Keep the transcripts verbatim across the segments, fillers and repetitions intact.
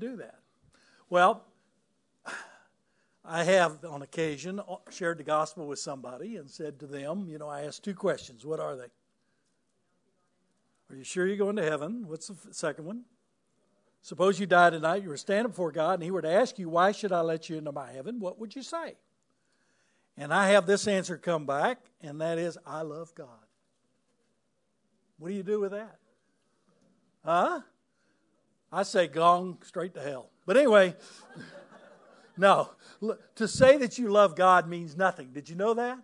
do that? Well, I have on occasion shared the gospel with somebody and said to them, you know, I asked two questions. What are they? Are you sure you're going to heaven? What's the second one? Suppose you died tonight, you were standing before God, and He were to ask you, why should I let you into my heaven? What would you say? And I have this answer come back, and that is, I love God. What do you do with that? Huh? I say gong, straight to hell. But anyway, no. To say that you love God means nothing. Did you know that?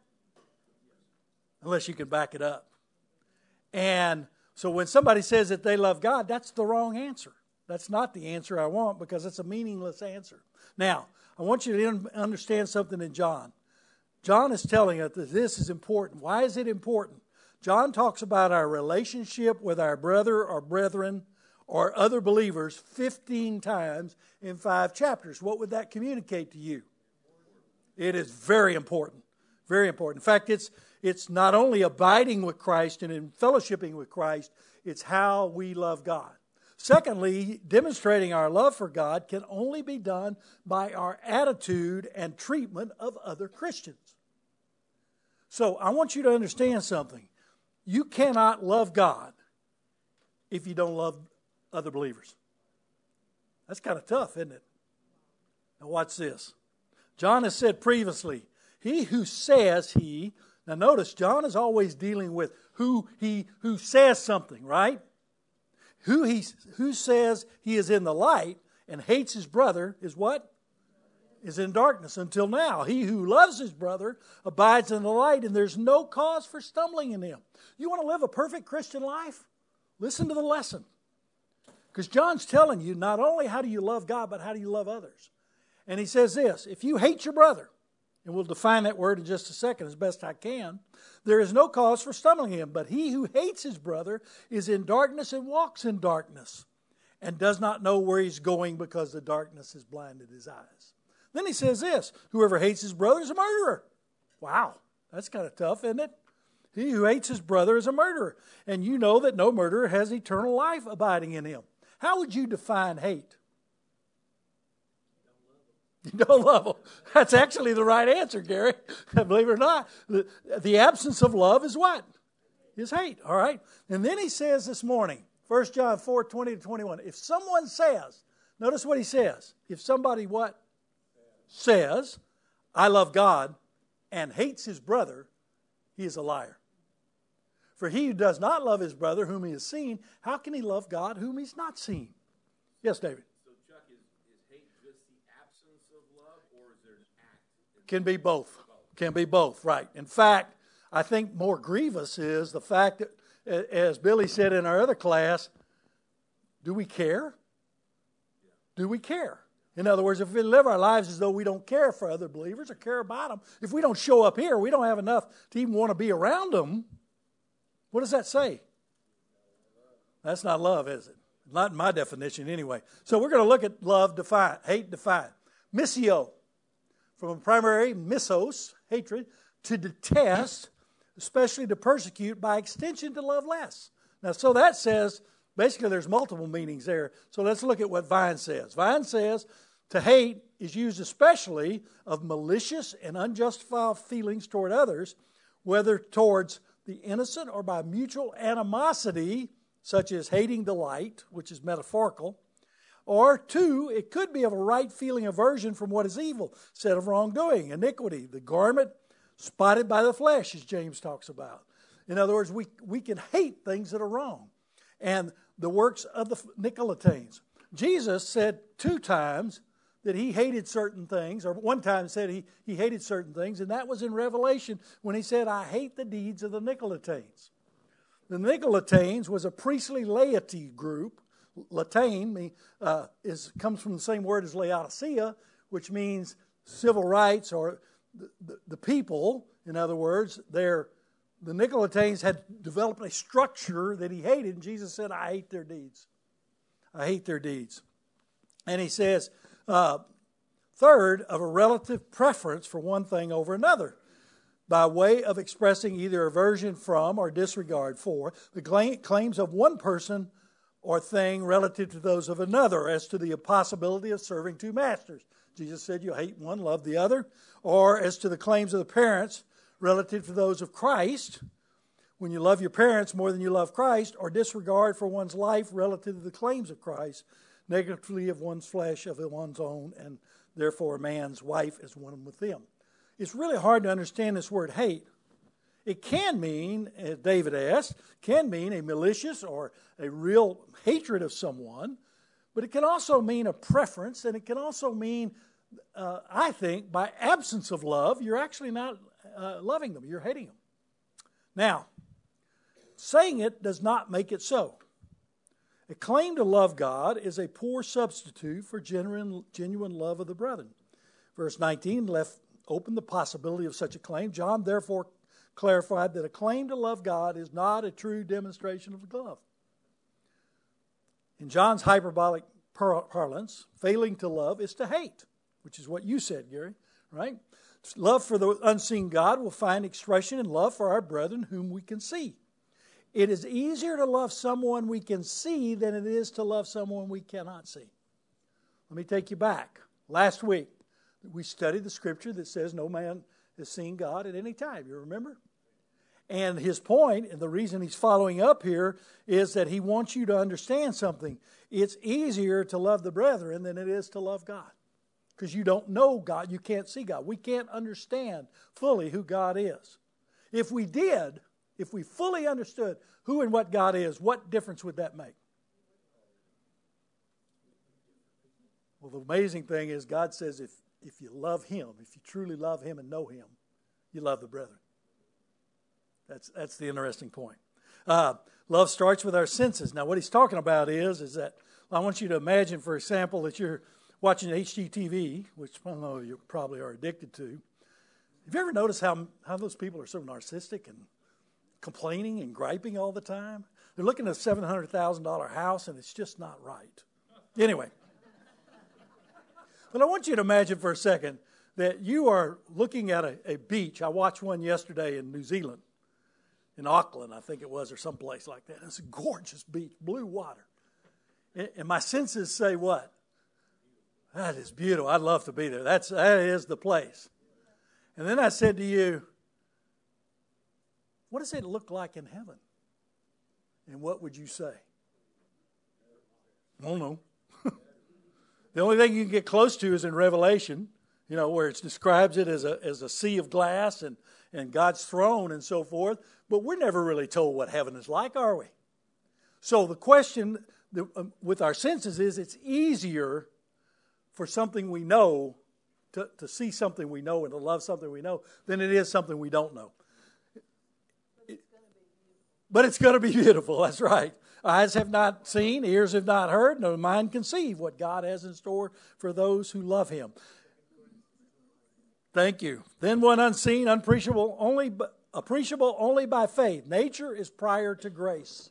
Unless you can back it up. And so when somebody says that they love God, that's the wrong answer. That's not the answer I want because it's a meaningless answer. Now, I want you to understand something in John. John is telling us that this is important. Why is it important? John talks about our relationship with our brother or brethren or other believers fifteen times in five chapters. What would that communicate to you? It is very important. Very important. In fact, it's it's not only abiding with Christ and in fellowshipping with Christ, it's how we love God. Secondly, demonstrating our love for God can only be done by our attitude and treatment of other Christians. So I want you to understand something. You cannot love God if you don't love other believers. That's kind of tough, isn't it? Now watch this. John has said previously, he who says he, now notice John is always dealing with who he who says something, right? Who he who says he is in the light and hates his brother is what? Is in darkness until now. He who loves his brother abides in the light, and there's no cause for stumbling in him. You want to live a perfect Christian life? Listen to the lesson. Because John's telling you not only how do you love God, but how do you love others. And he says this, if you hate your brother, and we'll define that word in just a second as best I can, there is no cause for stumbling in him. But he who hates his brother is in darkness and walks in darkness and does not know where he's going because the darkness has blinded his eyes. Then he says this, whoever hates his brother is a murderer. Wow, that's kind of tough, isn't it? He who hates his brother is a murderer. And you know that no murderer has eternal life abiding in him. How would you define hate? You don't love them. That's actually the right answer, Gary. Believe it or not. The, the absence of love is what? Is hate. All right. And then he says this morning, First John four, twenty to twenty-one. If someone says, notice what he says. If somebody what? Says, I love God and hates his brother, he is a liar. For he who does not love his brother whom he has seen, how can he love God whom he's not seen? Yes, David. Can be both. Can be both, right. In fact, I think more grievous is the fact that, as Billy said in our other class, do we care? Do we care? In other words, if we live our lives as though we don't care for other believers or care about them, if we don't show up here, we don't have enough to even want to be around them, what does that say? That's not love, is it? Not in my definition anyway. So we're going to look at love defined, hate defined. Missio. From a primary missos, hatred, to detest, especially to persecute, by extension to love less. Now, so that says, basically there's multiple meanings there. So let's look at what Vine says. Vine says, to hate is used especially of malicious and unjustified feelings toward others, whether towards the innocent or by mutual animosity, such as hating the light, which is metaphorical. Or two, it could be of a right feeling aversion from what is evil, said of wrongdoing, iniquity, the garment spotted by the flesh, as James talks about. In other words, we, we can hate things that are wrong. And the works of the Nicolaitanes. Jesus said two times that he hated certain things, or one time said he, he hated certain things, and that was in Revelation when he said, I hate the deeds of the Nicolaitanes. The Nicolaitanes was a priestly laity group. Latain uh, is comes from the same word as Laodicea, which means civil rights or the, the, the people. In other words, they're, the Nicolaitanes had developed a structure that he hated, and Jesus said, I hate their deeds. I hate their deeds. And he says, uh, third, of a relative preference for one thing over another, by way of expressing either aversion from or disregard for the claims of one person or thing relative to those of another, as to the impossibility of serving two masters. Jesus said you hate one, love the other. Or as to the claims of the parents relative to those of Christ, when you love your parents more than you love Christ, or disregard for one's life relative to the claims of Christ, negatively of one's flesh, of one's own, and therefore a man's wife is one with them. It's really hard to understand this word hate. It can mean, as David asked, can mean a malicious or a real hatred of someone, but it can also mean a preference, and it can also mean, uh, I think, by absence of love, you're actually not uh, loving them, you're hating them. Now, saying it does not make it so. A claim to love God is a poor substitute for genuine, genuine love of the brethren. Verse nineteen left open the possibility of such a claim. John therefore clarified that a claim to love God is not a true demonstration of love. In John's hyperbolic parlance, failing to love is to hate, which is what you said, Gary, right? Love for the unseen God will find expression in love for our brethren whom we can see. It is easier to love someone we can see than it is to love someone we cannot see. Let me take you back. Last week, we studied the scripture that says no man has seen God at any time. You remember? And his point, and the reason he's following up here, is that he wants you to understand something. It's easier to love the brethren than it is to love God. Because you don't know God. You can't see God. We can't understand fully who God is. If we did, if we fully understood who and what God is, what difference would that make? Well, the amazing thing is God says if, if you love Him, if you truly love Him and know Him, you love the brethren. That's, that's the interesting point. Uh, love starts with our senses. Now, what he's talking about is, is that I want you to imagine, for example, that you're watching H G T V, which I don't know you probably are addicted to. Have you ever noticed how, how those people are so narcissistic and complaining and griping all the time? They're looking at a seven hundred thousand dollars house, and it's just not right. Anyway. But I want you to imagine for a second that you are looking at a, a beach. I watched one yesterday in New Zealand, in Auckland, I think it was, or someplace like that. It's a gorgeous beach, blue water. And my senses say what? That is beautiful. I'd love to be there. That's, that is the place. And then I said to you, what does it look like in heaven? And what would you say? I don't know. The only thing you can get close to is in Revelation, you know, where it describes it as a as a sea of glass and, and God's throne and so forth. But we're never really told what heaven is like, are we? So the question that, um, with our senses is it's easier for something we know to, to see something we know and to love something we know than it is something we don't know. But it's going to be beautiful, that's right. Eyes have not seen, ears have not heard, no mind conceive what God has in store for those who love Him. Thank you. Then one unseen, unappreciable only, appreciable only by faith. Nature is prior to grace.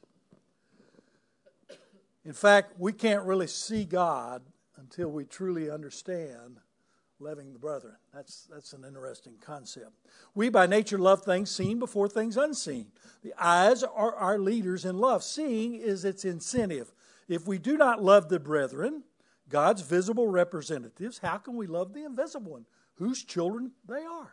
In fact, we can't really see God until we truly understand loving the brethren. That's, that's an interesting concept. We by nature love things seen before things unseen. The eyes are our leaders in love. Seeing is its incentive. If we do not love the brethren, God's visible representatives, how can we love the invisible one, whose children they are?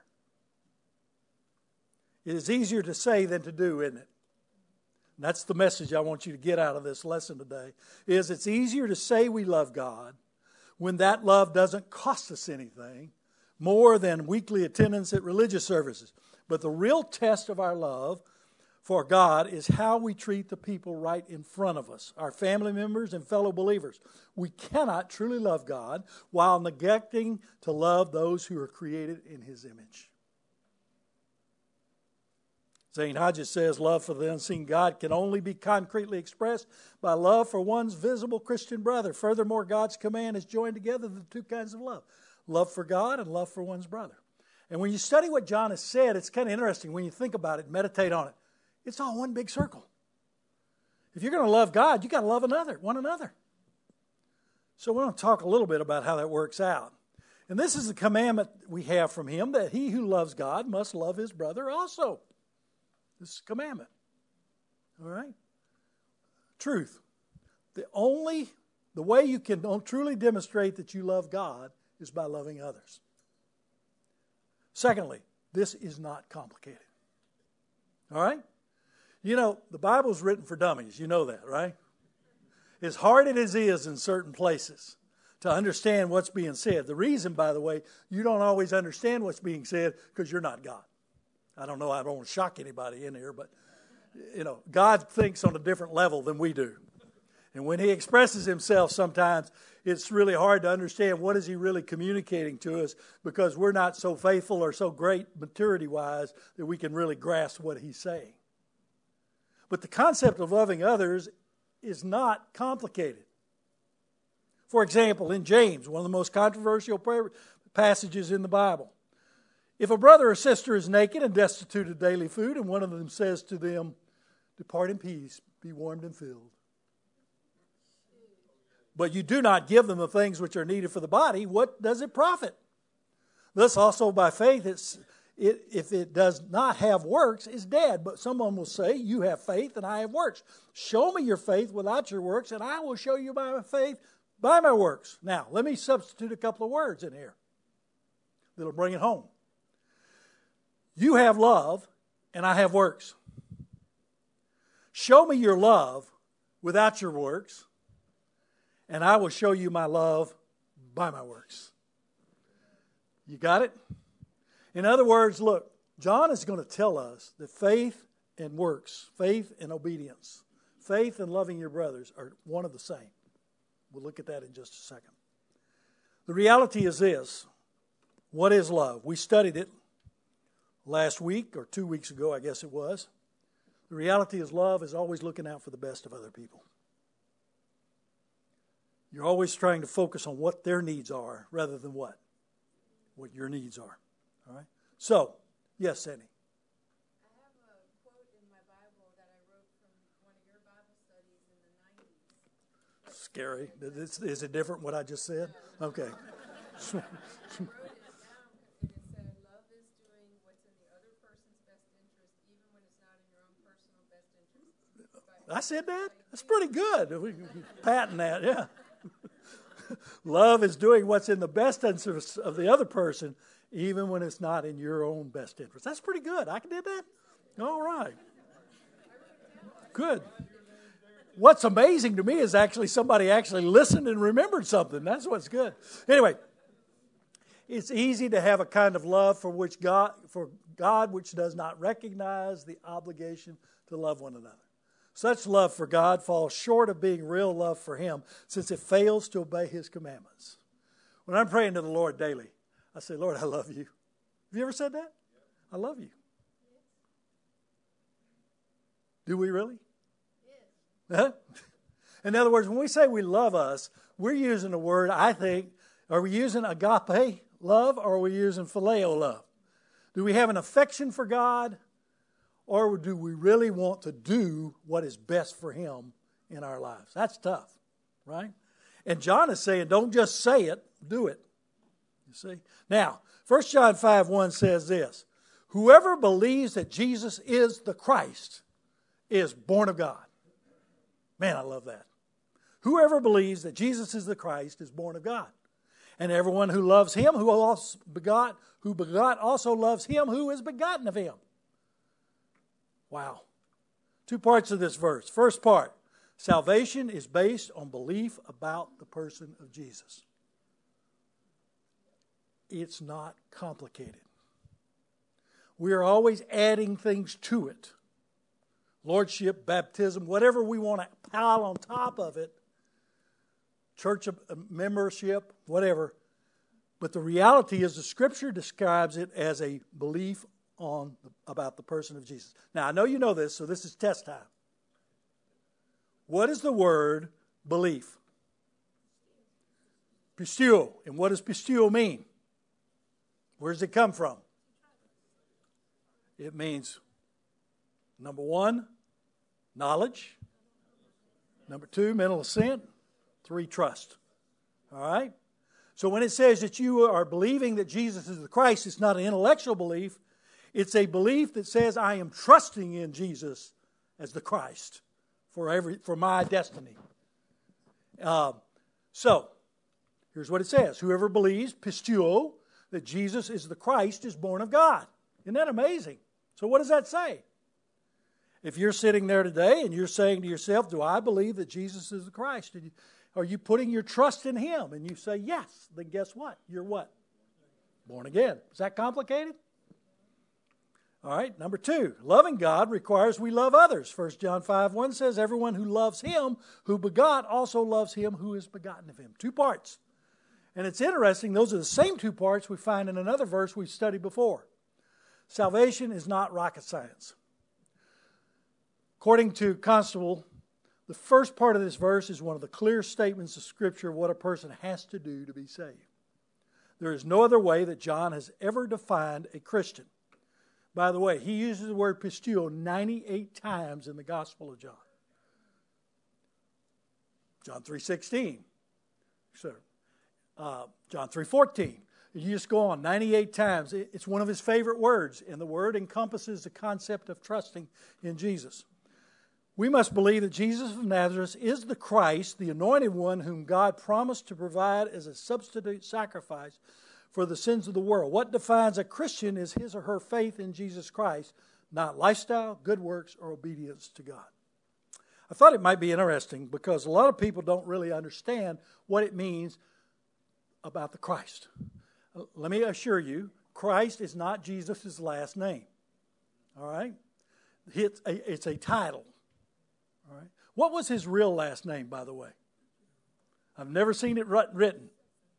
It is easier to say than to do, isn't it? And that's the message I want you to get out of this lesson today, is it's easier to say we love God when that love doesn't cost us anything more than weekly attendance at religious services. But the real test of our love for God is how we treat the people right in front of us, our family members and fellow believers. We cannot truly love God while neglecting to love those who are created in His image. Saint Hodges says love for the unseen God can only be concretely expressed by love for one's visible Christian brother. Furthermore, God's command is joined together the two kinds of love. Love for God and love for one's brother. And when you study what John has said, it's kind of interesting when you think about it, meditate on it. It's all one big circle. If you're going to love God, you've got to love another, one another. So we're going to talk a little bit about how that works out. And this is the commandment we have from Him, that he who loves God must love his brother also. This is a commandment. All right? Truth. The only, the way you can truly demonstrate that you love God is by loving others. Secondly, this is not complicated. All right? You know, the Bible's written for dummies. You know that, right? As hard as it is in certain places to understand what's being said. The reason, by the way, you don't always understand what's being said because you're not God. I don't know, I don't want to shock anybody in here, but, you know, God thinks on a different level than we do. And when he expresses himself sometimes, it's really hard to understand what is he really communicating to us because we're not so faithful or so great maturity-wise that we can really grasp what he's saying. But the concept of loving others is not complicated. For example, in James, one of the most controversial passages in the Bible, if a brother or sister is naked and destitute of daily food, and one of them says to them, "Depart in peace, be warmed and filled," but you do not give them the things which are needed for the body, what does it profit? Thus also by faith, it's, it, if it does not have works, is dead. But someone will say, you have faith and I have works. Show me your faith without your works, and I will show you by my faith by my works. Now, let me substitute a couple of words in here that'll bring it home. You have love, and I have works. Show me your love without your works, and I will show you my love by my works. You got it? In other words, look, John is going to tell us that faith and works, faith and obedience, faith and loving your brothers are one of the same. We'll look at that in just a second. The reality is this. What is love? We studied it last week, or two weeks ago, I guess it was. The reality is love is always looking out for the best of other people. You're always trying to focus on what their needs are rather than what? What your needs are. All right? So, yes, Sandy. I have a quote in my Bible that I wrote from one of your Bible studies in the nineties. Scary. Is, is it different what I just said? Okay. I said that? That's pretty good. We patent that, yeah. Love is doing what's in the best interest of the other person, even when it's not in your own best interest. That's pretty good. I did that? All right. Good. What's amazing to me is actually somebody actually listened and remembered something. That's what's good. Anyway, it's easy to have a kind of love for which God, for God which does not recognize the obligation to love one another. Such love for God falls short of being real love for him, since it fails to obey his commandments. When I'm praying to the Lord daily, I say, Lord, I love you. Have you ever said that? I love you. Do we really? Yes. Huh? In other words, when we say we love us, we're using the word, I think, are we using agape love or are we using phileo love? Do we have an affection for God? Or do we really want to do what is best for him in our lives? That's tough, right? And John is saying, don't just say it, do it. You see? Now, First John five one says this, whoever believes that Jesus is the Christ is born of God. Man, I love that. Whoever believes that Jesus is the Christ is born of God. And everyone who loves him who also begot, who begot also loves him who is begotten of him. Wow. Two parts of this verse. First part, salvation is based on belief about the person of Jesus. It's not complicated. We are always adding things to it. Lordship, baptism, whatever we want to pile on top of it. Church membership, whatever. But the reality is the Scripture describes it as a belief on about the person of Jesus. Now, I know you know this, so this is test time. What is the word belief? Pisteuo. And what does pisteuo mean? Where does it come from? It means, number one, knowledge. Number two, mental assent. Three, trust. All right? So when it says that you are believing that Jesus is the Christ, it's not an intellectual belief. It's a belief that says I am trusting in Jesus as the Christ for every for my destiny. Uh, so, here's what it says. Whoever believes, pisteuo, that Jesus is the Christ is born of God. Isn't that amazing? So what does that say? If you're sitting there today and you're saying to yourself, do I believe that Jesus is the Christ? And you, are you putting your trust in Him? And you say yes. Then guess what? You're what? Born again. Is that complicated? All right, number two, loving God requires we love others. First John five one says, everyone who loves Him who begot also loves Him who is begotten of Him. Two parts. And it's interesting, those are the same two parts we find in another verse we've studied before. Salvation is not rocket science. According to Constable, the first part of this verse is one of the clear statements of Scripture of what a person has to do to be saved. There is no other way that John has ever defined a Christian. By the way, he uses the word pisteuo ninety-eight times in the Gospel of John. John three sixteen. So, uh, John three fourteen. You just go on ninety-eight times. It's one of his favorite words, and the word encompasses the concept of trusting in Jesus. We must believe that Jesus of Nazareth is the Christ, the anointed one whom God promised to provide as a substitute sacrifice for the sins of the world. What defines a Christian is his or her faith in Jesus Christ, not lifestyle, good works, or obedience to God. I thought it might be interesting because a lot of people don't really understand what it means about the Christ. Let me assure you, Christ is not Jesus' last name. All right? It's a, it's a title. All right? What was his real last name, by the way? I've never seen it written.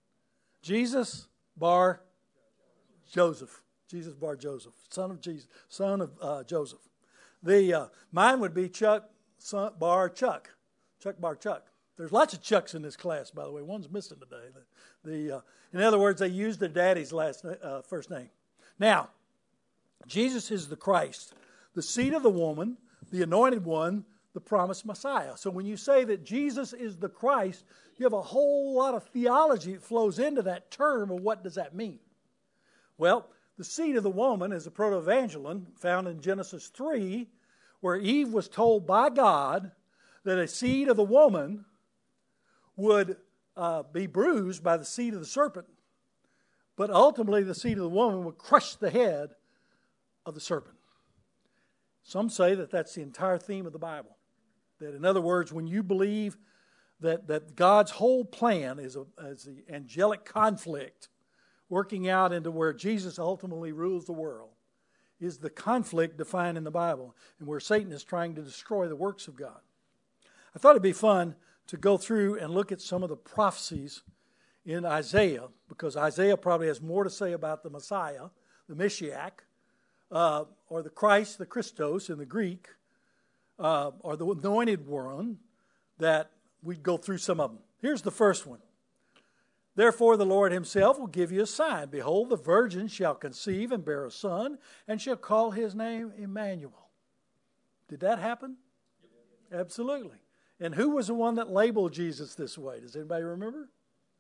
Jesus Bar Joseph. Jesus Bar Joseph. Son of Jesus. Son of uh, Joseph. The uh, mine would be Chuck son, Bar Chuck. Chuck Bar Chuck. There's lots of Chucks in this class, by the way. One's missing today. The, the uh, in other words, they used their daddy's last uh, first name. Now, Jesus is the Christ, the seed of the woman, the anointed one, the promised Messiah. So when you say that Jesus is the Christ, you have a whole lot of theology that flows into that term, of what does that mean? Well, the seed of the woman is a proto-evangelon found in Genesis three, where Eve was told by God that a seed of the woman would uh, be bruised by the seed of the serpent, but ultimately the seed of the woman would crush the head of the serpent. Some say that that's the entire theme of the Bible. That, in other words, when you believe that, that God's whole plan is, a, is the angelic conflict working out into where Jesus ultimately rules the world, is the conflict defined in the Bible, and where Satan is trying to destroy the works of God. I thought it'd be fun to go through and look at some of the prophecies in Isaiah, because Isaiah probably has more to say about the Messiah, the Mashiach, uh, or the Christ, the Christos in the Greek, uh, or the anointed one, that we'd go through some of them. Here's the first one. Therefore the Lord himself will give you a sign. Behold, the virgin shall conceive and bear a son, and shall call his name Emmanuel. Did that happen? Absolutely. And who was the one that labeled Jesus this way? Does anybody remember?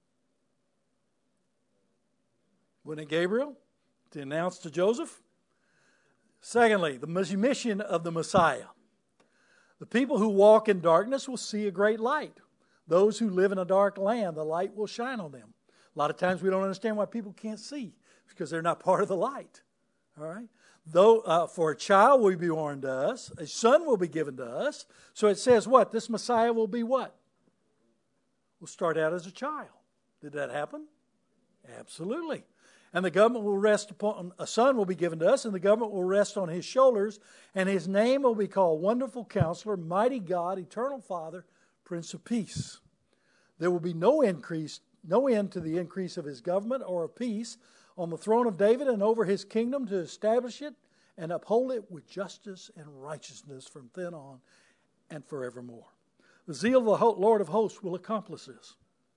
Wasn't it Gabriel to announce to Joseph? Secondly, the mission of the Messiah. The people who walk in darkness will see a great light. Those who live in a dark land, the light will shine on them. A lot of times we don't understand why people can't see, because they're not part of the light. All right? Though uh, for a child will be born to us, a son will be given to us. So it says what? This Messiah will be what? Will start out as a child. Did that happen? Absolutely. And the government will rest upon, a son will be given to us, and the government will rest on his shoulders, and his name will be called Wonderful Counselor, Mighty God, Eternal Father, Prince of Peace. There will be no increase, no end to the increase of his government or of peace on the throne of David and over his kingdom, to establish it and uphold it with justice and righteousness from then on and forevermore. The zeal of the Lord of hosts will accomplish this.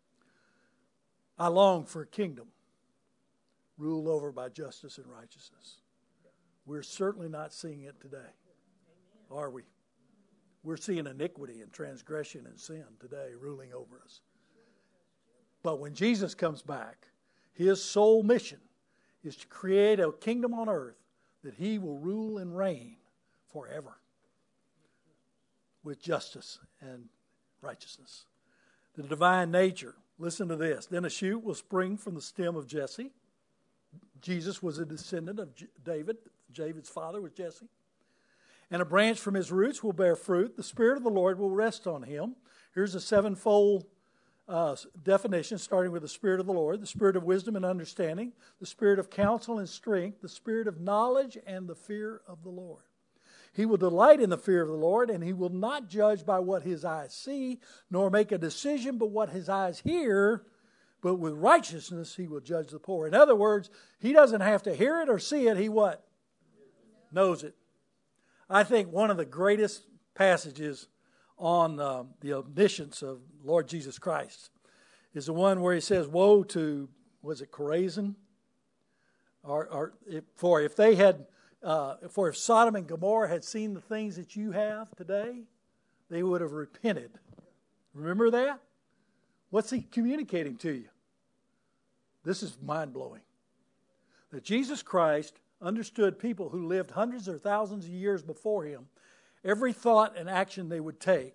I long for a kingdom ruled over by justice and righteousness. We're certainly not seeing it today, are we? We're seeing iniquity and transgression and sin today ruling over us. But when Jesus comes back, his sole mission is to create a kingdom on earth that he will rule and reign forever with justice and righteousness. The divine nature. Listen to this. Then a shoot will spring from the stem of Jesse. Jesus was a descendant of David. David's father was Jesse. And a branch from his roots will bear fruit. The Spirit of the Lord will rest on him. Here's a sevenfold uh, definition, starting with the Spirit of the Lord, the Spirit of wisdom and understanding, the Spirit of counsel and strength, the Spirit of knowledge and the fear of the Lord. He will delight in the fear of the Lord, and he will not judge by what his eyes see, nor make a decision by what his eyes hear, but with righteousness he will judge the poor. In other words, he doesn't have to hear it or see it. He what? Knows it. I think one of the greatest passages on uh, the omniscience of Lord Jesus Christ is the one where he says, woe to, was it Chorazin? Or, or if, for if they had, uh, for if Sodom and Gomorrah had seen the things that you have today, they would have repented. Remember that? What's he communicating to you? This is mind-blowing. That Jesus Christ understood people who lived hundreds or thousands of years before him, every thought and action they would take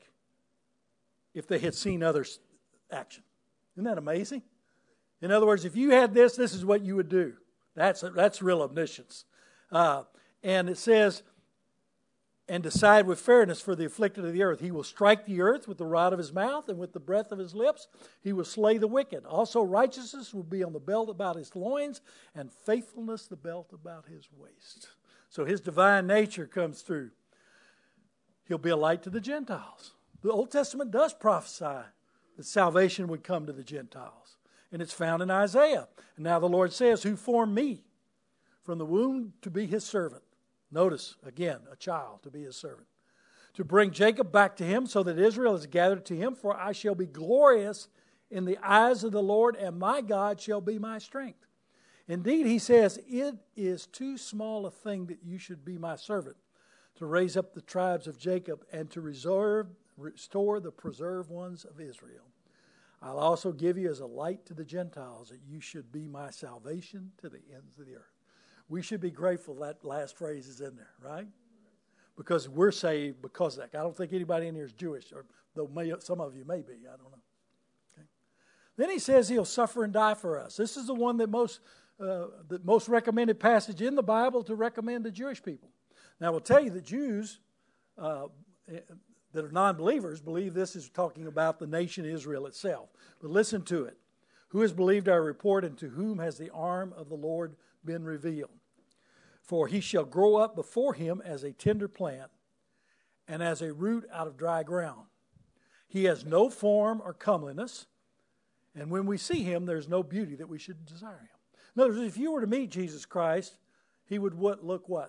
if they had seen others' action. Isn't that amazing? In other words, if you had this, this is what you would do. That's that's real omniscience. Uh, and it says, and decide with fairness for the afflicted of the earth. He will strike the earth with the rod of his mouth, and with the breath of his lips he will slay the wicked. Also righteousness will be on the belt about his loins, and faithfulness the belt about his waist. So his divine nature comes through. He'll be a light to the Gentiles. The Old Testament does prophesy that salvation would come to the Gentiles. And it's found in Isaiah. And now the Lord says, who formed me from the womb to be his servant. Notice, again, a child to be his servant. To bring Jacob back to him so that Israel is gathered to him. For I shall be glorious in the eyes of the Lord, and my God shall be my strength. Indeed, he says, it is too small a thing that you should be my servant, to raise up the tribes of Jacob and to reserve, restore the preserved ones of Israel. I'll also give you as a light to the Gentiles, that you should be my salvation to the ends of the earth. We should be grateful that last phrase is in there, right? Because we're saved because of that. I don't think anybody in here is Jewish, or though may, some of you may be. I don't know. Okay. Then he says he'll suffer and die for us. This is the one that most, uh, the most recommended passage in the Bible to recommend to Jewish people. Now, I will tell you that Jews uh, that are non-believers believe this is talking about the nation Israel itself. But listen to it. Who has believed our report, and to whom has the arm of the Lord been revealed? For he shall grow up before him as a tender plant, and as a root out of dry ground. He has no form or comeliness, and when we see him, there's no beauty that we should desire him. In other words, if you were to meet Jesus Christ, he would what, look what?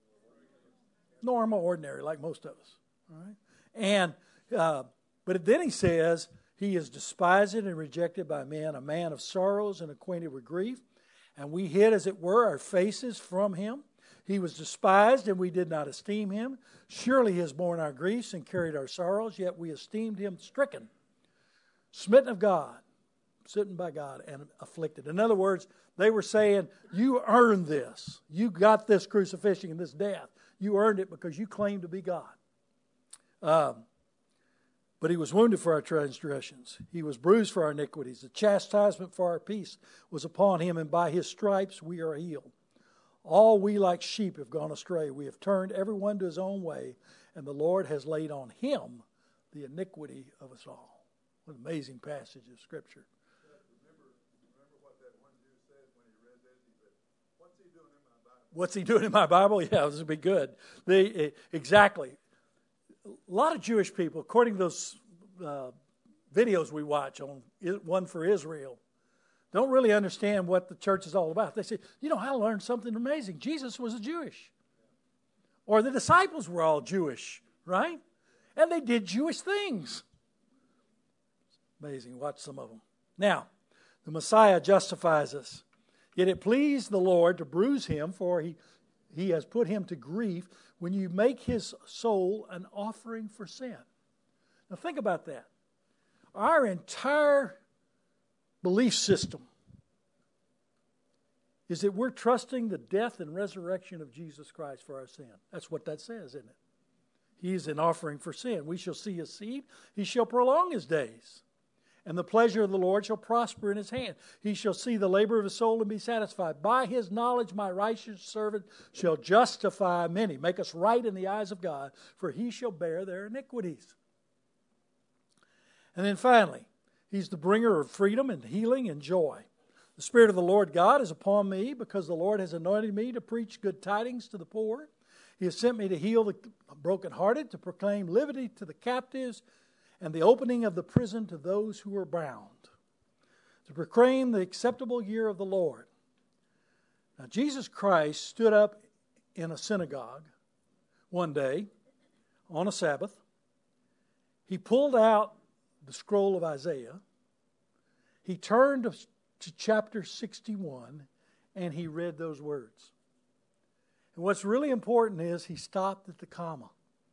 Normal, ordinary, like most of us. All right? And uh, but then he says, he is despised and rejected by men, a man of sorrows and acquainted with grief. And we hid, as it were, our faces from him. He was despised, and we did not esteem him. Surely he has borne our griefs and carried our sorrows, yet we esteemed him stricken, smitten of God, smitten by God, and afflicted. In other words, they were saying, you earned this. You got this crucifixion and this death. You earned it because you claimed to be God. Um, but he was wounded for our transgressions. He was bruised for our iniquities. The chastisement for our peace was upon him, and by his stripes we are healed. All we like sheep have gone astray. We have turned everyone to his own way, and the Lord has laid on him the iniquity of us all. What an amazing passage of Scripture. Remember, remember what that one Jew said when he read this? He said, what's he doing in my Bible? What's he doing in my Bible? Yeah, this would be good. They, exactly. A lot of Jewish people, according to those uh, videos we watch on One for Israel, don't really understand what the church is all about. They say, you know, I learned something amazing. Jesus was a Jewish. Or the disciples were all Jewish, right? And they did Jewish things. Amazing. Watch some of them. Now, the Messiah justifies us. Yet it pleased the Lord to bruise him, for he, he has put him to grief, when you make his soul an offering for sin. Now think about that. Our entire belief system is that we're trusting the death and resurrection of Jesus Christ for our sin. That's what that says, isn't it? He is an offering for sin. We shall see his seed. He shall prolong his days. and the pleasure of the Lord shall prosper in his hand. He shall see the labor of his soul and be satisfied. By his knowledge my righteous servant shall justify many, make us right in the eyes of God, for he shall bear their iniquities. And then finally, he's the bringer of freedom and healing and joy. The Spirit of the Lord God is upon me, because the Lord has anointed me to preach good tidings to the poor. He has sent me to heal the brokenhearted, to proclaim liberty to the captives, and the opening of the prison to those who are bound, to proclaim the acceptable year of the Lord. Now, Jesus Christ stood up in a synagogue one day on a Sabbath. He pulled out the scroll of Isaiah. He turned to, to chapter sixty-one, and he read those words. And what's really important is he stopped at the comma.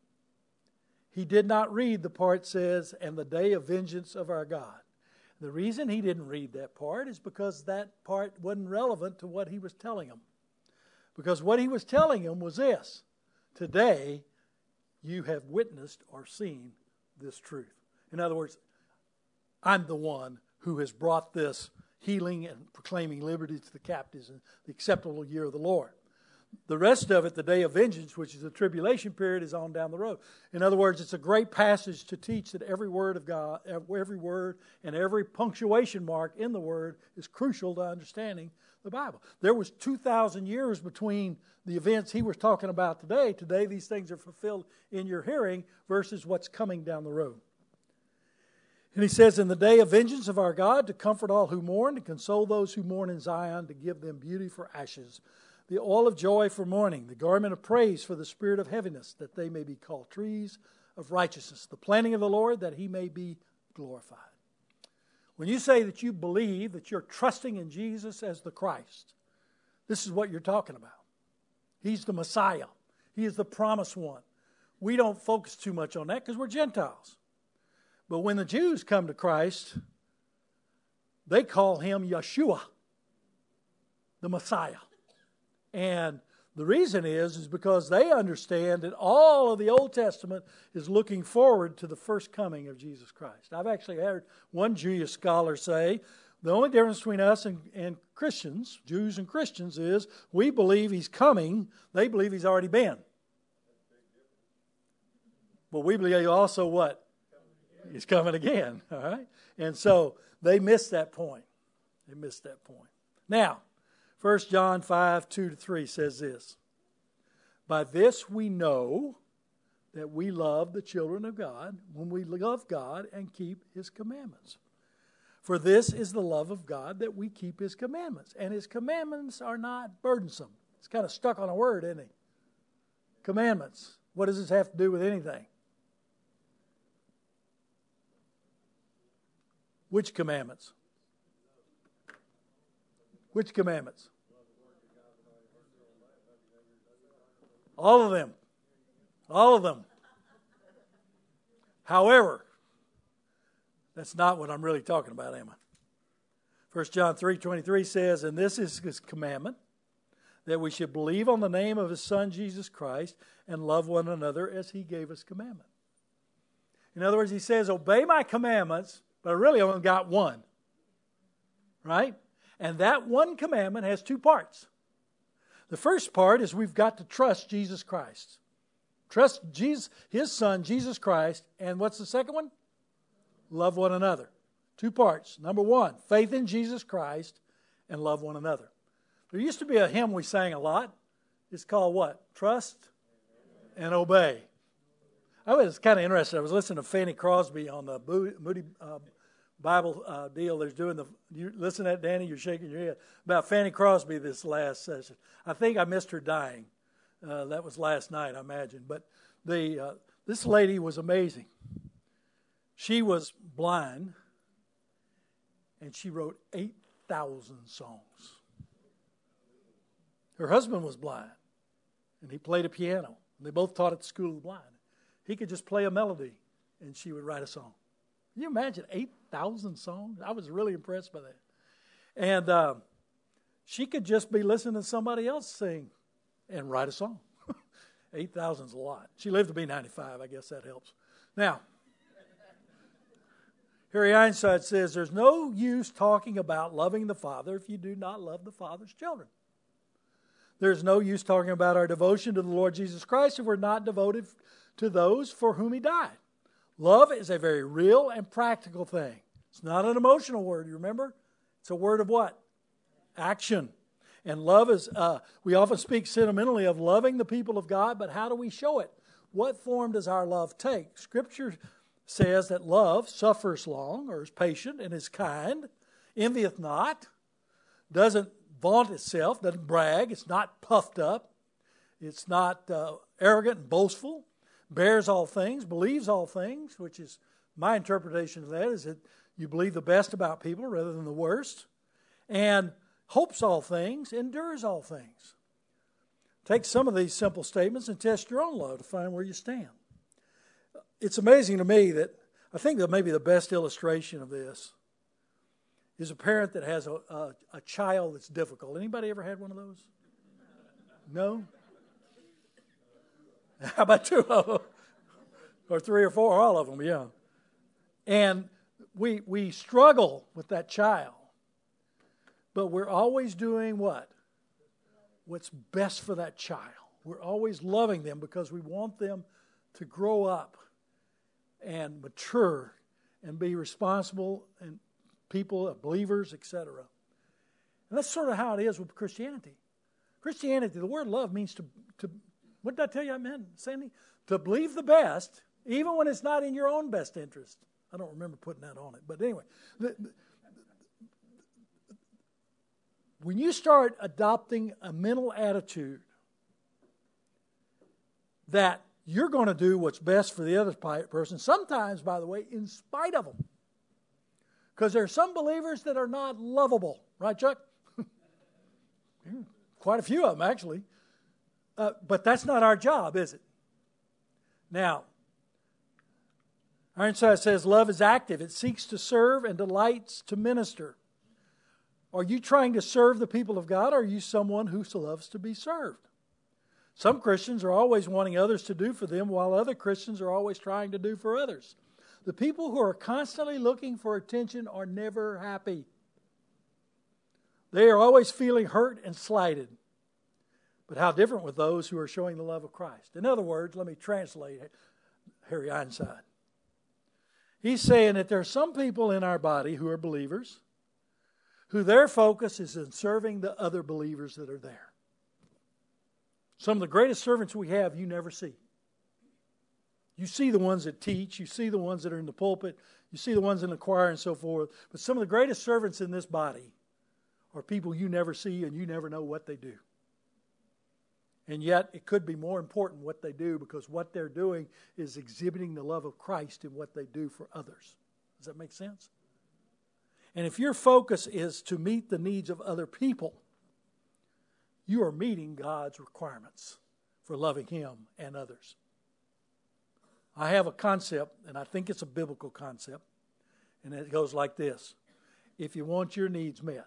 He did not read the part says, and the day of vengeance of our God. The reason he didn't read that part is because that part wasn't relevant to what he was telling them. Because what he was telling them was this: today you have witnessed or seen this truth. In other words, I'm the one who has brought this healing and proclaiming liberty to the captives and the acceptable year of the Lord. The rest of it, the day of vengeance, which is the tribulation period, is on down the road. In other words, it's a great passage to teach that every word of God, every word and every punctuation mark in the word is crucial to understanding the Bible. There was two thousand years between the events he was talking about today. Today, these things are fulfilled in your hearing versus what's coming down the road. And he says, in the day of vengeance of our God, to comfort all who mourn, to console those who mourn in Zion, to give them beauty for ashes, the oil of joy for mourning, the garment of praise for the spirit of heaviness, that they may be called trees of righteousness, the planting of the Lord, that he may be glorified. When you say that you believe, that you're trusting in Jesus as the Christ, this is what you're talking about. He's the Messiah. He is the promised one. We don't focus too much on that because we're Gentiles. But when the Jews come to Christ, they call him Yeshua, the Messiah. And the reason is, is because they understand that all of the Old Testament is looking forward to the first coming of Jesus Christ. I've actually heard one Jewish scholar say, the only difference between us and, and Christians, Jews and Christians, is we believe he's coming. They believe he's already been. But we believe also what? He's coming again. All right? And so they missed that point. They missed that point. Now, First John five, two to three says this: by this we know that we love the children of God, when we love God and keep his commandments. For this is the love of God, that we keep his commandments. And his commandments are not burdensome. It's kind of stuck on a word, isn't it? Commandments. What does this have to do with anything? Which commandments? Which commandments? All of them. All of them. However, that's not what I'm really talking about, am I? First John three twenty-three says, and this is his commandment, that we should believe on the name of his Son, Jesus Christ, and love one another as he gave us commandment. In other words, he says, obey my commandments, but I really only got one. Right? And that one commandment has two parts. The first part is we've got to trust Jesus Christ. Trust Jesus, his Son, Jesus Christ. And what's the second one? Love one another. Two parts. Number one, faith in Jesus Christ and love one another. There used to be a hymn we sang a lot. It's called what? Trust and obey. I was kind of interested. I was listening to Fanny Crosby on the Moody uh, Bible uh, deal. There's doing the. You listen to that, Danny. You're shaking your head about Fanny Crosby this last session. I think I missed her dying. Uh, that was last night, I imagine. But the uh, this lady was amazing. She was blind, and she wrote eight thousand songs. Her husband was blind, and he played a piano. They both taught at the School of the Blind. He could just play a melody, and she would write a song. Can you imagine eight thousand songs? I was really impressed by that. And uh, she could just be listening to somebody else sing and write a song. eight thousand is a lot. She lived to be ninety-five. I guess that helps. Now, Harry Einstein says, there's no use talking about loving the Father if you do not love the Father's children. There's no use talking about our devotion to the Lord Jesus Christ if we're not devoted to those for whom He died. Love is a very real and practical thing. It's not an emotional word, you remember? It's a word of what? Action. And love is, uh, we often speak sentimentally of loving the people of God, but how do we show it? What form does our love take? Scripture says that love suffers long, or is patient, and is kind, envieth not, doesn't vaunt itself, doesn't brag, it's not puffed up, it's not uh, arrogant and boastful, bears all things, believes all things, which is my interpretation of that, is that you believe the best about people rather than the worst, and hopes all things, endures all things. Take some of these simple statements and test your own love to find where you stand. It's amazing to me that I think that maybe the best illustration of this is a parent that has a, a, a child that's difficult. Anybody ever had one of those? No? How about two of them? Or three or four, all of them, yeah. And we we struggle with that child. But we're always doing what? What's best for that child. We're always loving them because we want them to grow up and mature and be responsible and people, believers, et cetera. And that's sort of how it is with Christianity. Christianity, the word love means to, to what did I tell you I meant, Sandy? To believe the best, even when it's not in your own best interest. I don't remember putting that on it. But anyway, the, the, when you start adopting a mental attitude that you're going to do what's best for the other person, sometimes, by the way, in spite of them. Because there are some believers that are not lovable. Right, Chuck? Quite a few of them, actually. Uh, but that's not our job, is it? Now, Ironside says, love is active. It seeks to serve and delights to minister. Are you trying to serve the people of God, or are you someone who loves to be served? Some Christians are always wanting others to do for them, while other Christians are always trying to do for others. The people who are constantly looking for attention are never happy. They are always feeling hurt and slighted. But how different with those who are showing the love of Christ. In other words, let me translate Harry Einstein. He's saying that there are some people in our body who are believers, who their focus is in serving the other believers that are there. Some of the greatest servants we have, you never see. You see the ones that teach, you see the ones that are in the pulpit, you see the ones in the choir and so forth. But some of the greatest servants in this body are people you never see and you never know what they do. And yet it could be more important what they do, because what they're doing is exhibiting the love of Christ in what they do for others. Does that make sense? And if your focus is to meet the needs of other people, you are meeting God's requirements for loving Him and others. I have a concept, and I think it's a biblical concept, and it goes like this. If you want your needs met,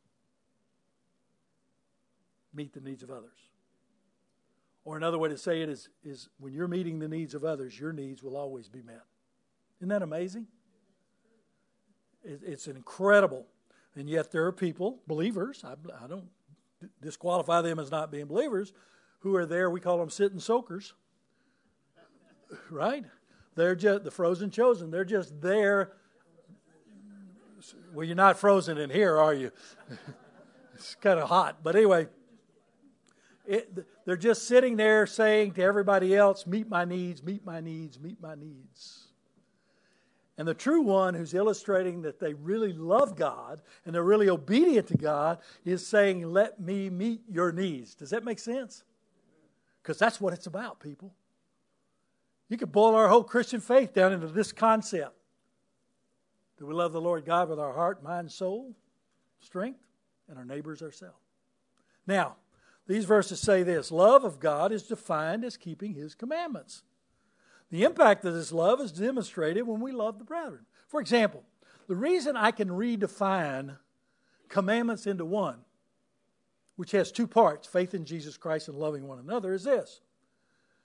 meet the needs of others. Or another way to say it is, is when you're meeting the needs of others, your needs will always be met. Isn't that amazing? It, it's incredible. And yet there are people, believers, I, I don't disqualify them as not being believers, who are there, we call them sitting soakers. Right? They're just the frozen chosen. They're just there. Well, you're not frozen in here, are you? It's kind of hot. But anyway, it, they're just sitting there saying to everybody else, meet my needs, meet my needs, meet my needs. And the true one who's illustrating that they really love God and they're really obedient to God is saying, let me meet your needs. Does that make sense? Because that's what it's about, people. You could boil our whole Christian faith down into this concept. Do we love the Lord God with our heart, mind, soul, strength, and our neighbors ourselves? Now, these verses say this. Love of God is defined as keeping His commandments. The impact of this love is demonstrated when we love the brethren. For example, the reason I can redefine commandments into one, which has two parts, faith in Jesus Christ and loving one another, is this.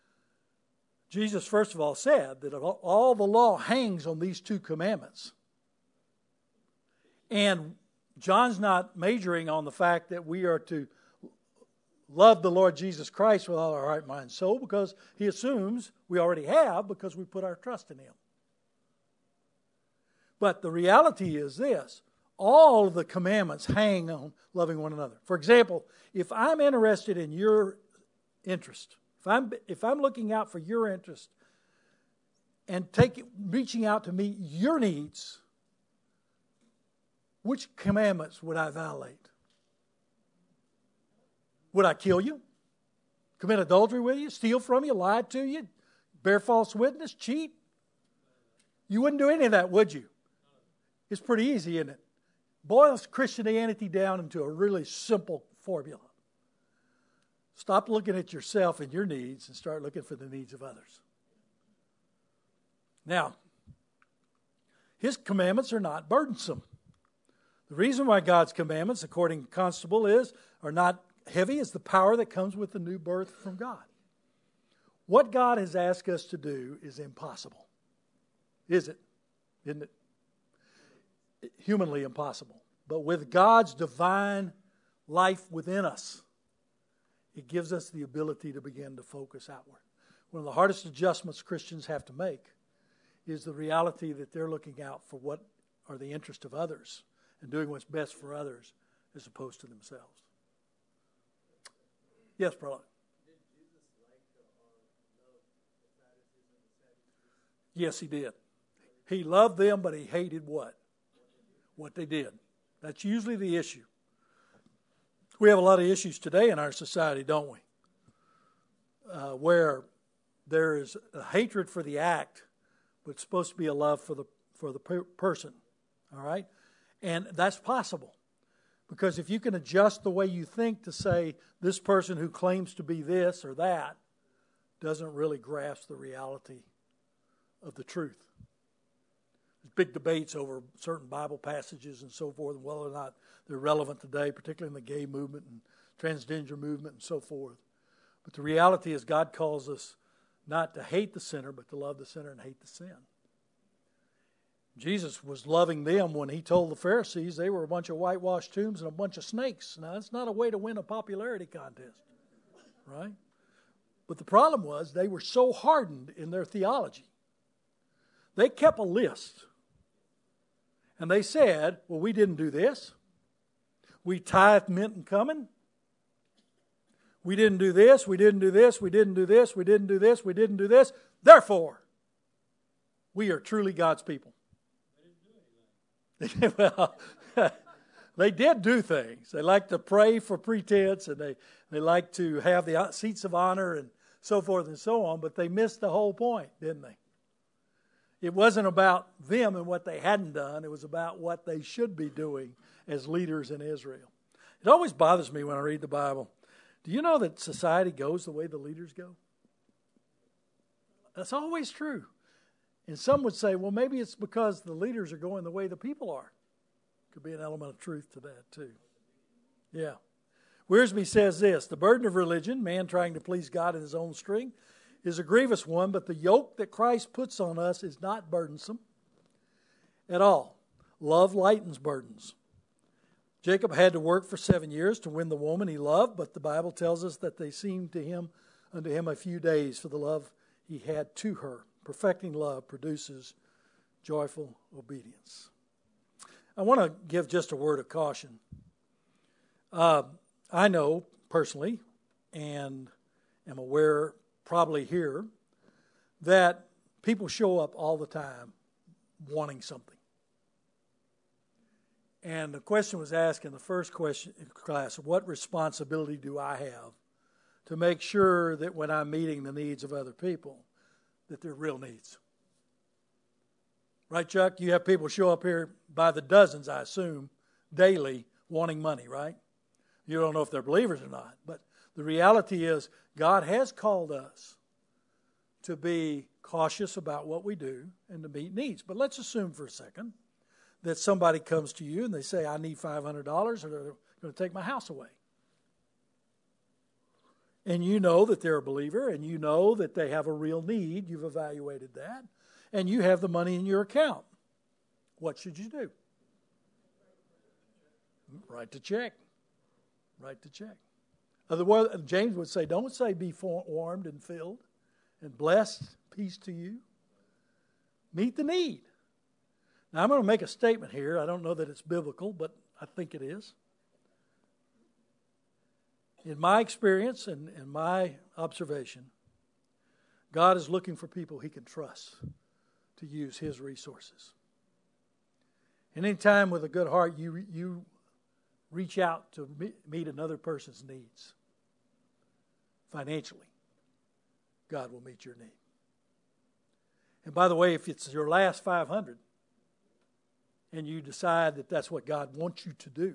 Jesus, first of all, said that all the law hangs on these two commandments. And John's not majoring on the fact that we are to love the Lord Jesus Christ with all our heart, mind, and soul, because he assumes we already have because we put our trust in him. But the reality is this. All of the commandments hang on loving one another. For example, if I'm interested in your interest, if I'm if I'm looking out for your interest and take, reaching out to meet your needs, which commandments would I violate? Would I kill you? Commit adultery with you? Steal from you? Lie to you? Bear false witness? Cheat? You wouldn't do any of that, would you? It's pretty easy, isn't it? Boils Christianity down into a really simple formula. Stop looking at yourself and your needs and start looking for the needs of others. Now, his commandments are not burdensome. The reason why God's commandments, according to Constable, is are not heavy is the power that comes with the new birth from God. What God has asked us to do is impossible. Is it? Isn't it? Humanly impossible. But with God's divine life within us, it gives us the ability to begin to focus outward. One of the hardest adjustments Christians have to make is the reality that they're looking out for what are the interests of others and doing what's best for others as opposed to themselves. Yes, brother. Did Jesus like to uh, love the Pharisees and the Sadducees? Yes, he did. He loved them, but he hated what? What they did. That's usually the issue. We have a lot of issues today in our society, don't we? Uh, where there is a hatred for the act, but it's supposed to be a love for the for the per- person. All right? And that's possible. Because if you can adjust the way you think to say this person who claims to be this or that doesn't really grasp the reality of the truth. There's big debates over certain Bible passages and so forth, and whether or not they're relevant today, particularly in the gay movement and transgender movement and so forth. But the reality is God calls us not to hate the sinner, but to love the sinner and hate the sin. Jesus was loving them when he told the Pharisees they were a bunch of whitewashed tombs and a bunch of snakes. Now, that's not a way to win a popularity contest, right? But the problem was they were so hardened in their theology. They kept a list. And they said, well, we didn't do this. We tithed mint and cumin. We didn't do this, we didn't do this, we didn't do this, we didn't do this, we didn't do this. Therefore, we are truly God's people. Well, they did do things. They like to pray for pretense, and they, they like to have the seats of honor and so forth and so on, but they missed the whole point, didn't they? It wasn't about them and what they hadn't done. It was about what they should be doing as leaders in Israel. It always bothers me when I read the Bible. Do you know that society goes the way the leaders go? That's always true. And some would say, well, maybe it's because the leaders are going the way the people are. Could be an element of truth to that, too. Yeah. Wiersbe says this, the burden of religion, man trying to please God in his own strength, is a grievous one, but the yoke that Christ puts on us is not burdensome at all. Love lightens burdens. Jacob had to work for seven years to win the woman he loved, but the Bible tells us that they seemed to him unto him a few days for the love he had to her. Perfecting love produces joyful obedience. I want to give just a word of caution. Uh, I know personally, and am aware probably here, that people show up all the time wanting something. And the question was asked in the first question class, what responsibility do I have to make sure that when I'm meeting the needs of other people, that they're real needs? Right, Chuck? You have people show up here by the dozens, I assume, daily wanting money, right? You don't know if they're believers or not. But the reality is God has called us to be cautious about what we do and to meet needs. But let's assume for a second that somebody comes to you and they say, I need five hundred dollars or they're going to take my house away. And you know that they're a believer and you know that they have a real need. You've evaluated that. And you have the money in your account. What should you do? Write the check. Write the check. Otherwise, James would say, don't say be warmed and filled and blessed, peace to you. Meet the need. Now, I'm going to make a statement here. I don't know that it's biblical, but I think it is. In my experience and in my observation, God is looking for people He can trust to use His resources. And anytime with a good heart you you reach out to meet another person's needs financially, God will meet your need. And by the way, if it's your last five hundred and you decide that that's what God wants you to do,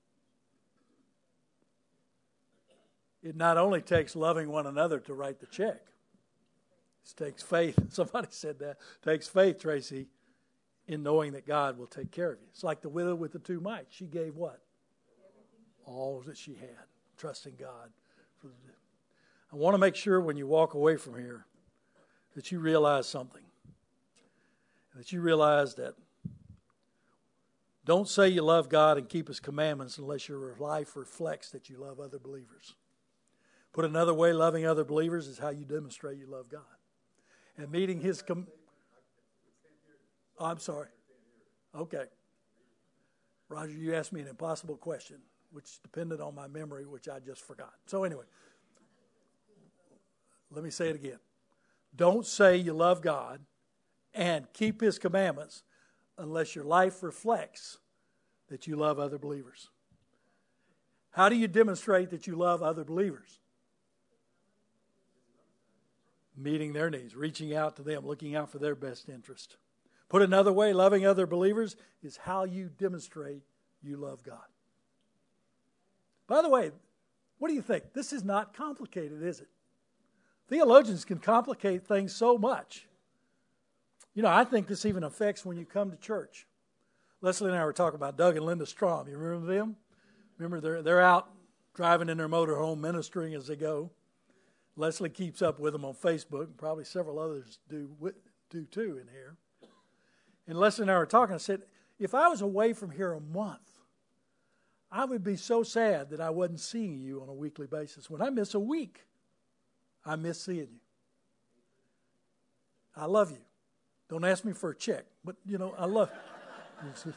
it not only takes loving one another to write the check. It takes faith. Somebody said that. It takes faith, Tracy, in knowing that God will take care of you. It's like the widow with the two mites. She gave what? All that she had, trusting God. For the, I want to make sure when you walk away from here that you realize something. That you realize that don't say you love God and keep His commandments unless your life reflects that you love other believers. Put another way, loving other believers is how you demonstrate you love God. And meeting His... Com- oh, I'm sorry. Okay. Roger, you asked me an impossible question, which depended on my memory, which I just forgot. So anyway, let me say it again. Don't say you love God and keep His commandments unless your life reflects that you love other believers. How do you demonstrate that you love other believers? Meeting their needs, reaching out to them, looking out for their best interest. Put another way, loving other believers is how you demonstrate you love God. By the way, what do you think? This is not complicated, is it? Theologians can complicate things so much. You know, I think this even affects when you come to church. Leslie and I were talking about Doug and Linda Strom. You remember them? Remember, they're, they're out driving in their motorhome, ministering as they go. Leslie keeps up with them on Facebook, and probably several others do, do too in here. And Leslie and I were talking. I said, if I was away from here a month, I would be so sad that I wasn't seeing you on a weekly basis. When I miss a week, I miss seeing you. I love you. Don't ask me for a check, but, you know, I love you.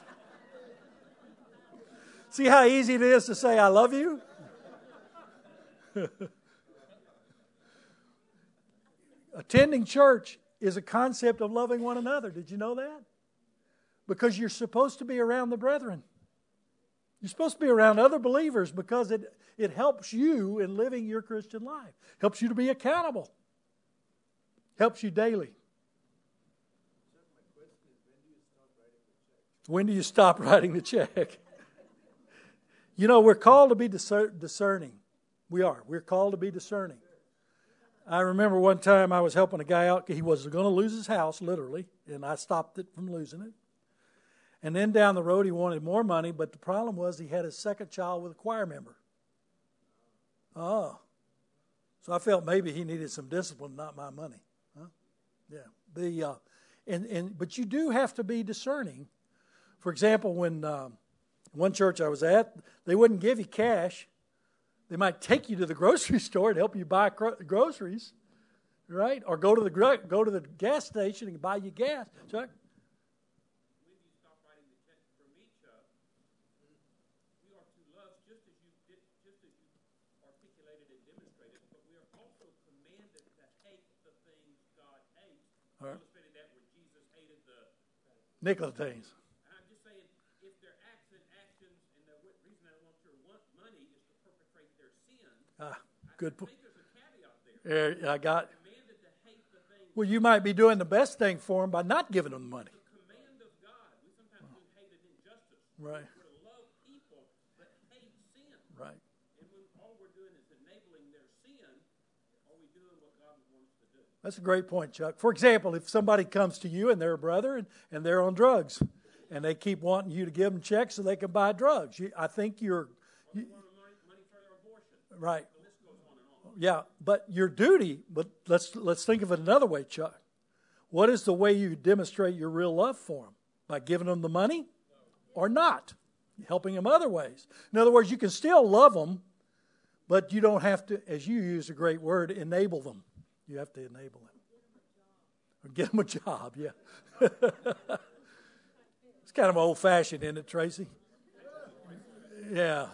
See how easy it is to say I love you? Attending church is a concept of loving one another. Did you know that? Because you're supposed to be around the brethren. You're supposed to be around other believers because it, it helps you in living your Christian life. Helps you to be accountable. Helps you daily. When do you stop writing the check? You know, we're called to be discer- discerning. We are. We're called to be discerning. I remember one time I was helping a guy out. He was going to lose his house, literally, and I stopped it from losing it. And then down the road, he wanted more money, but the problem was he had his second child with a choir member. Oh. So I felt maybe he needed some discipline, not my money. Huh? Yeah. The uh, and, and But you do have to be discerning. For example, when um, one church I was at, they wouldn't give you cash. They might take you to the grocery store and help you buy cro- groceries, right? Or go to the gr- go to the gas station and buy you gas. Chuck? When you stop writing the check for me, Chuck, we are to love just as you did, just as you articulated and demonstrated, but we are also commanded to hate the things God hates. All right. Illustrated that where Jesus hated the Nicotines. And I'm just saying, if their acts and actions, and the reason they want your want money is to perpetrate their sin. Ah, good point. I think there's a caveat there. Yeah, I got. Commanded to hate the things. Well, you might be doing the best thing for them by not giving them the money. The command of God. We sometimes do hate an injustice. Right. We're to love people, but hate sin. Right. And when all we're doing is enabling their sin, are we doing what God wants to do? That's a great point, Chuck. For example, if somebody comes to you and they're a brother and, and they're on drugs, and they keep wanting you to give them checks so they can buy drugs, you, I think you're... You, Money, money for their abortion. right. The list goes on and on. Yeah, but your duty, but let's let's think of it another way, Chuck. What is the way you demonstrate your real love for them? By giving them the money or not? helping them other ways. In other words, you can still love them, but you don't have to, as you use a great word, enable them. You have to enable them. Or get them a job, yeah. It's kind of old-fashioned, isn't it, Tracy? Yeah.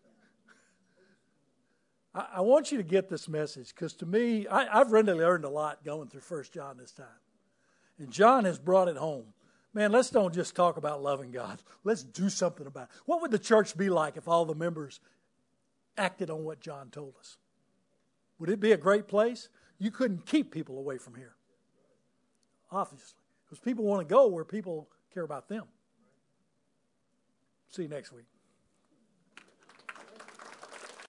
I, I want you to get this message, because to me, I, I've really learned a lot going through First John this time. And John has brought it home. Man, let's don't just talk about loving God. Let's do something about it. What would the church be like if all the members acted on what John told us? Would it be a great place? You couldn't keep people away from here, obviously, because people want to go where people care about them. See you next week.